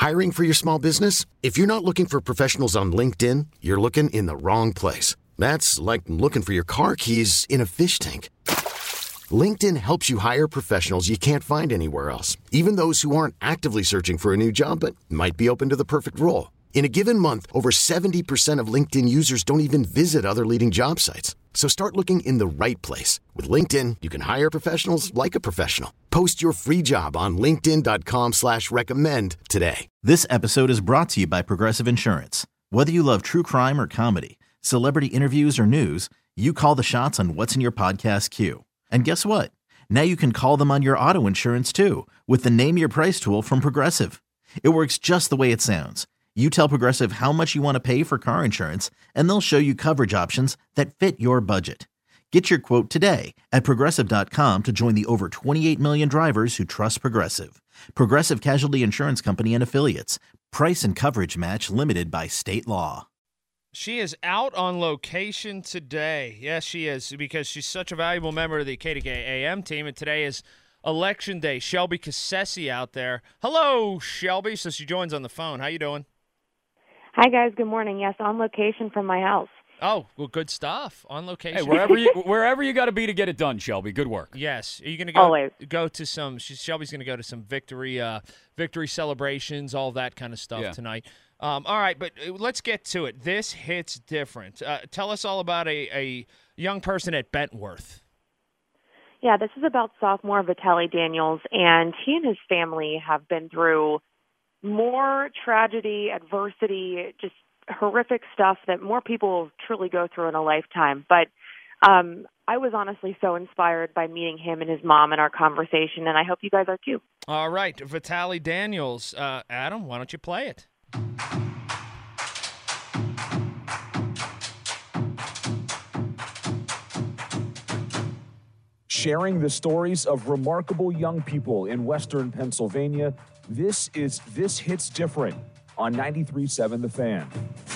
Hiring for your small business? If you're not looking for professionals on LinkedIn, you're looking in the wrong place. That's like looking for your car keys in a fish tank. LinkedIn helps you hire professionals you can't find anywhere else, even those who aren't actively searching for a new job but might be open to the perfect role. In a given month, over 70% of LinkedIn users don't even visit other leading job sites. So start looking in the right place. With LinkedIn, you can hire professionals like a professional. Post your free job on linkedin.com/recommend today. This episode is brought to you by Progressive Insurance. Whether you love true crime or comedy, celebrity interviews or news, you call the shots on what's in your podcast queue. And guess what? Now you can call them on your auto insurance too with the Name Your Price tool from Progressive. It works just the way it sounds. You tell Progressive how much you want to pay for car insurance, and they'll show you coverage options that fit your budget. Get your quote today at Progressive.com to join the over 28 million drivers who trust Progressive. Progressive Casualty Insurance Company and Affiliates. Price and coverage match limited by state law. She is out on location today. Yes, she is, because she's such a valuable member of the KDKA team, and today is Election Day. Shelby Cassesi out there. Hello, Shelby. So she joins on the phone. How you doing? Hi, guys. Good morning. Yes, on location from my house. Oh, well, good stuff. On location. Hey, wherever you got to be to get it done, Shelby. Good work. Yes. Are you going to Always go to some? Shelby's going to go to some victory celebrations, all that kind of stuff tonight. All right, but let's get to it. This hits different. Tell us all about a young person at Bentworth. Yeah, this is about sophomore Vitaly Daniels, and he and his family have been through more tragedy, adversity, just horrific stuff that more people truly go through in a lifetime. But I was honestly so inspired by meeting him and his mom in our conversation, and I hope you guys are too. All right, Vitaly Daniels. Adam, why don't you play it? Sharing the stories of remarkable young people in Western Pennsylvania, this hits different on 93.7 The Fan.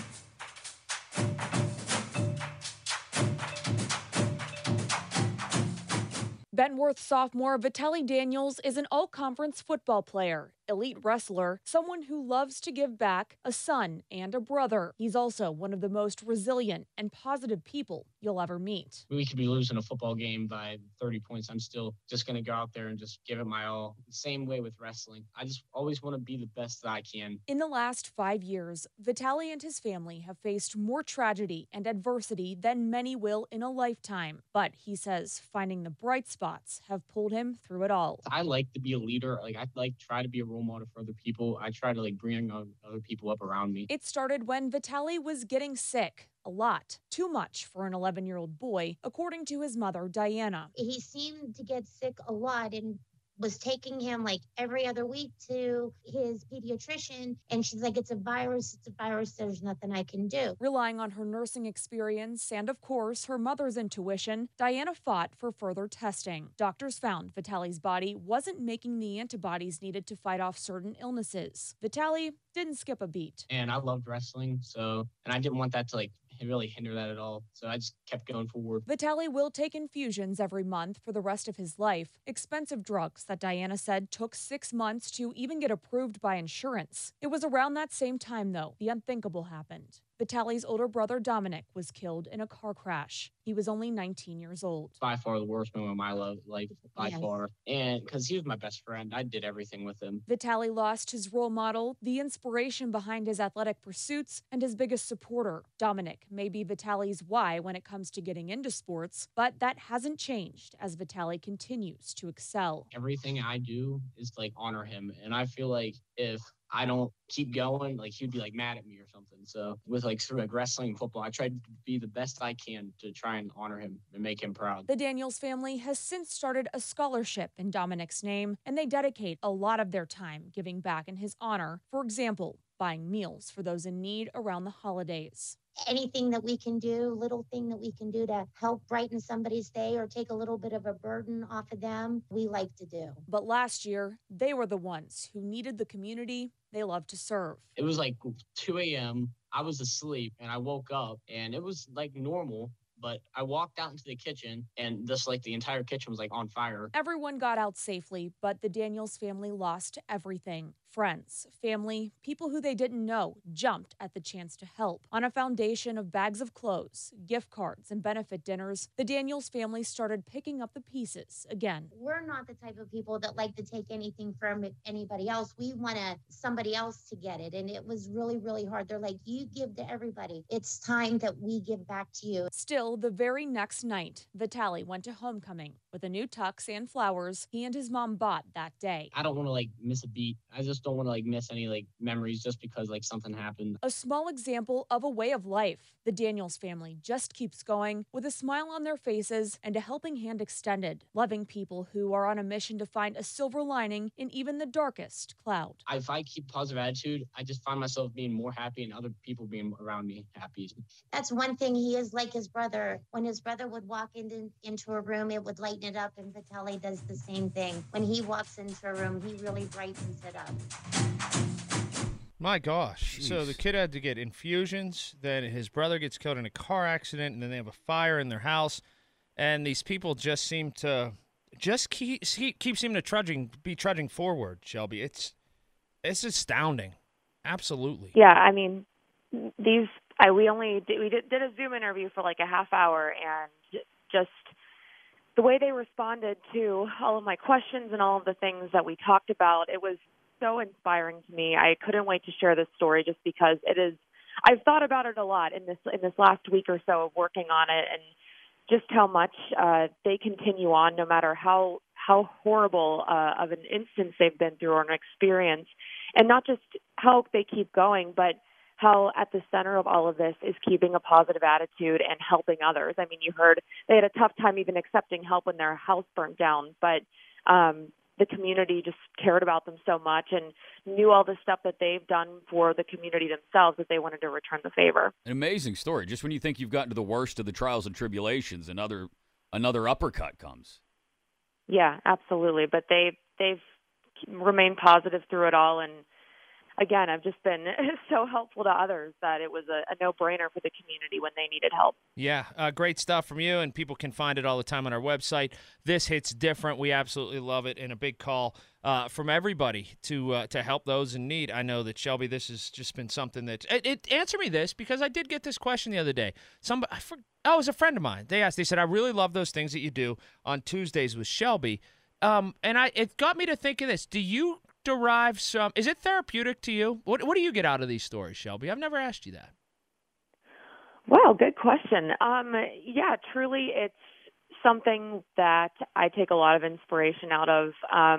Bentworth sophomore Vitaly Daniels is an all-conference football player, elite wrestler, someone who loves to give back, a son and a brother. He's also one of the most resilient and positive people you'll ever meet. We could be losing a football game by 30 points. I'm still just going to go out there and just give it my all. Same way with wrestling. I just always want to be the best that I can. In the last 5 years, Vitaly and his family have faced more tragedy and adversity than many will in a lifetime. But he says finding the bright spots have pulled him through it all. I like to be a leader. I try to be a role model for other people. I try to bring other people up around me. It started when Vitaly was getting sick. A lot. Too much for an 11-year-old boy, according to his mother, Diana. He seemed to get sick a lot and was taking him every other week to his pediatrician. And she's like, it's a virus. There's nothing I can do. Relying on her nursing experience and, of course, her mother's intuition, Diana fought for further testing. Doctors found Vitaly's body wasn't making the antibodies needed to fight off certain illnesses. Vitaly didn't skip a beat. And I loved wrestling, and I didn't want that to really hinder that at all. So I just kept going forward. Vitaly will take infusions every month for the rest of his life. Expensive drugs that Diana said took 6 months to even get approved by insurance. It was around that same time, though, the unthinkable happened. Vitaly's older brother, Dominic, was killed in a car crash. He was only 19 years old. By far the worst moment of my life, by far. And because he was my best friend, I did everything with him. Vitaly lost his role model, the inspiration behind his athletic pursuits, and his biggest supporter. Dominic may be Vitaly's why when it comes to getting into sports, but that hasn't changed as Vitaly continues to excel. Everything I do is honor him. And I feel like if I don't keep going, he'd be mad at me or something. So with wrestling and football, I try to be the best I can to try and honor him and make him proud. The Daniels family has since started a scholarship in Dominic's name, and they dedicate a lot of their time giving back in his honor. For example, buying meals for those in need around the holidays. Anything that we can do, little thing that we can do to help brighten somebody's day or take a little bit of a burden off of them, we like to do. But last year, they were the ones who needed the community they love to serve. It was 2 a.m. I was asleep and I woke up and it was normal. But I walked out into the kitchen, and the entire kitchen was like on fire. Everyone got out safely, but the Daniels family lost everything. Friends, family, people who they didn't know jumped at the chance to help. On a foundation of bags of clothes, gift cards, and benefit dinners, the Daniels family started picking up the pieces again. We're not the type of people that like to take anything from anybody else. We want somebody else to get it. And it was really, really hard. They're like, you give to everybody. It's time that we give back to you. Still, the very next night, Vitaly went to homecoming with a new tux and flowers he and his mom bought that day. I don't want to miss a beat. I just don't want to miss any memories just because something happened. A small example of a way of life. The Daniels family just keeps going with a smile on their faces and a helping hand extended, loving people who are on a mission to find a silver lining in even the darkest cloud. If I keep positive attitude, I just find myself being more happy and other people being around me happy. That's one thing. He is like his brother. When his brother would walk into a room, it would lighten it up, and Vitaly does the same thing. When he walks into a room, he really brightens it up. My gosh. Jeez. So the kid had to get infusions, then his brother gets killed in a car accident, and then they have a fire in their house. And these people just seem to keep seeming to be trudging forward, Shelby. It's astounding. Absolutely. Yeah, I mean, we did a Zoom interview for a half hour, and just the way they responded to all of my questions and all of the things that we talked about, it was so inspiring to me. I couldn't wait to share this story just because it is. I've thought about it a lot in this last week or so of working on it, and just how much they continue on, no matter how horrible of an instance they've been through or an experience, and not just how they keep going, but how at the center of all of this is keeping a positive attitude and helping others. I mean, you heard they had a tough time even accepting help when their house burnt down, but the community just cared about them so much and knew all the stuff that they've done for the community themselves that they wanted to return the favor. An amazing story. Just when you think you've gotten to the worst of the trials and tribulations, another uppercut comes. Yeah, absolutely. But they've remained positive through it all, and again, I've just been so helpful to others that it was a no-brainer for the community when they needed help. Yeah, great stuff from you, and people can find it all the time on our website. This Hits Different. We absolutely love it, and a big call from everybody to help those in need. I know that, Shelby, this has just been something that answer me this, because I did get this question the other day. It was a friend of mine. They said, I really love those things that you do on Tuesdays with Shelby. And it got me to think of this. Do you derive some? Is it therapeutic to you? What do you get out of these stories, Shelby? I've never asked you that. Well, good question. Yeah, truly, it's something that I take a lot of inspiration out of.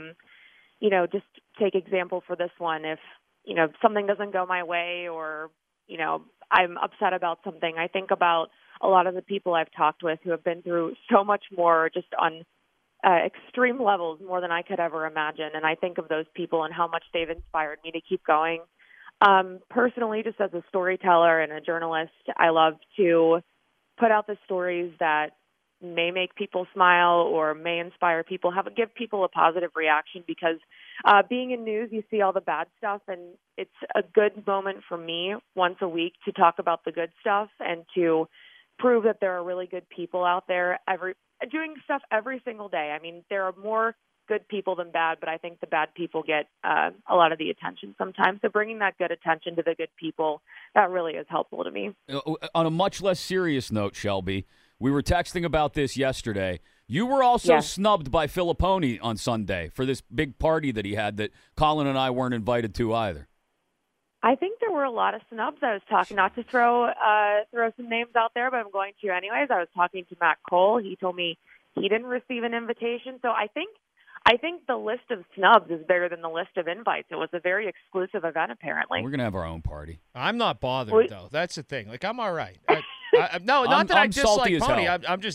Just take example for this one. If something doesn't go my way, or I'm upset about something, I think about a lot of the people I've talked with who have been through so much more, just on extreme levels, more than I could ever imagine. And I think of those people and how much they've inspired me to keep going. Personally, just as a storyteller and a journalist, I love to put out the stories that may make people smile or may inspire people, give people a positive reaction, because being in news, you see all the bad stuff, and it's a good moment for me once a week to talk about the good stuff and to prove that there are really good people out there doing stuff every single day. I mean, there are more good people than bad, but I think the bad people get a lot of the attention sometimes. So bringing that good attention to the good people, that really is helpful to me. On a much less serious note, Shelby, we were texting about this yesterday. You were also snubbed by Filippone on Sunday for this big party that he had that Colin and I weren't invited to either. I think there were a lot of snubs. I was talking, not to throw some names out there, but I'm going to anyways. I was talking to Matt Cole. He told me he didn't receive an invitation. So I think the list of snubs is bigger than the list of invites. It was a very exclusive event, apparently. We're going to have our own party. I'm not bothered, though. That's the thing. I'm all right. I dislike Pony.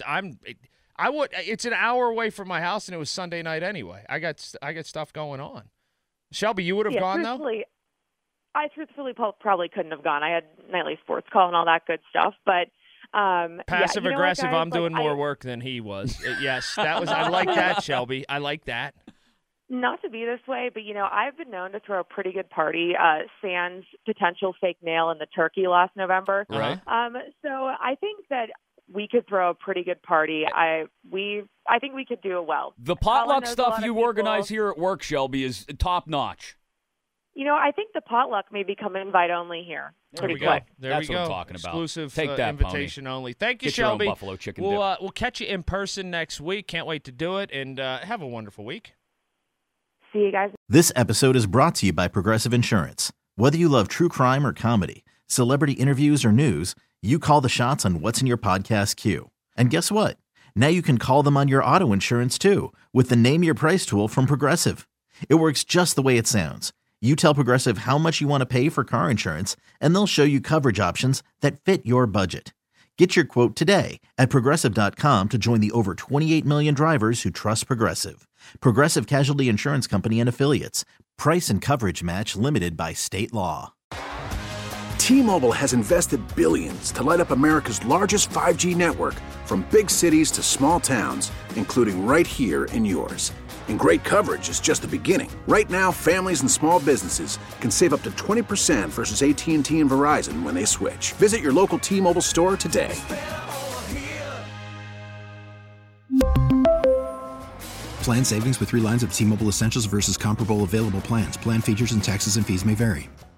It's an hour away from my house, and it was Sunday night anyway. I got stuff going on. Shelby, you would have gone, though? I truthfully probably couldn't have gone. I had nightly sports call and all that good stuff, but passive aggressive. I'm doing more work than he was. Yes, that was. I like that, Shelby. I like that. Not to be this way, but I've been known to throw a pretty good party. Sans potential fake nail in the turkey last November. Right. So I think that we could throw a pretty good party. I think we could do it well. The potluck stuff you organize here at work, Shelby, is top notch. I think the potluck may become invite only here. Pretty quick. That's what I'm talking about. Exclusive Take that, invitation Pony. only. Thank you, Get Shelby. Your own buffalo chicken dip. We'll catch you in person next week. Can't wait to do it, and have a wonderful week. See you guys. This episode is brought to you by Progressive Insurance. Whether you love true crime or comedy, celebrity interviews or news, you call the shots on what's in your podcast queue. And guess what? Now you can call them on your auto insurance too with the Name Your Price tool from Progressive. It works just the way it sounds. You tell Progressive how much you want to pay for car insurance, and they'll show you coverage options that fit your budget. Get your quote today at Progressive.com to join the over 28 million drivers who trust Progressive. Progressive Casualty Insurance Company and Affiliates. Price and coverage match limited by state law. T-Mobile has invested billions to light up America's largest 5G network, from big cities to small towns, including right here in yours. And great coverage is just the beginning. Right now, families and small businesses can save up to 20% versus AT&T and Verizon when they switch. Visit your local T-Mobile store today. Plan savings with 3 lines of T-Mobile Essentials versus comparable available plans. Plan features and taxes and fees may vary.